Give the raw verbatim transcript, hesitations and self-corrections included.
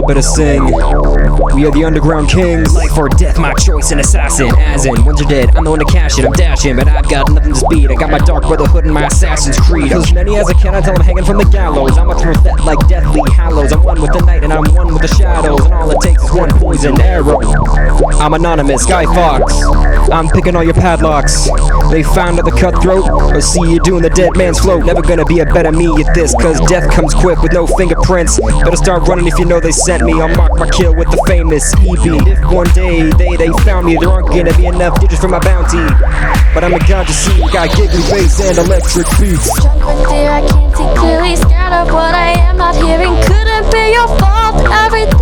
y'all better sing. We are the underground kings. Life or death, my choice, an assassin. As in, once you're dead, I'm the one to cash it. I'm dashing, but I've got nothing to speed. I got my dark brotherhood and my Assassin's Creed. Kill as many as I can until I'm hanging from the gallows. I'm a throw that like deathly hallows. I'm one with the night and I'm one with the shadows, and all it takes is one poison arrow. I'm anonymous, Guy Fawkes. I'm picking all your padlocks. They found at the cutthroat, or see you doing the dead man's float. Never gonna be a better me at this, cause death comes quick with no fingerprints. Better start running if you know they sent me. I'll mark my kill with the famous E B. If one day they, they found me, there aren't gonna be enough digits for my bounty. But I'm a god to see, got giggly bass and electric beats. Drunk with fear, I can't see clearly. Scared of what I am not hearing. Couldn't be your fault. Every